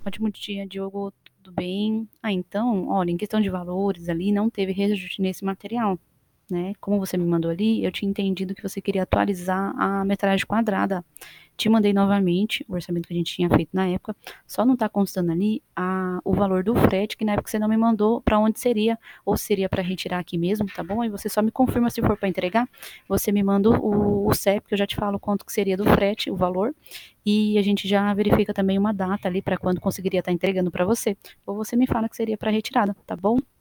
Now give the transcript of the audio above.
Ótimo dia, Diogo, tudo bem? Então, olha, em questão de valores ali, não teve reajuste nesse material, né? Como você me mandou ali, eu tinha entendido que você queria atualizar a metragem quadrada. Te mandei novamente o orçamento que a gente tinha feito na época, só não está constando ali o valor do frete, que na época você não me mandou para onde seria, ou seria para retirar aqui mesmo, tá bom? Aí você só me confirma se for para entregar, você me manda o CEP, que eu já te falo quanto que seria do frete, o valor, e a gente já verifica também uma data ali para quando conseguiria estar entregando para você, ou você me fala que seria para retirada, tá bom?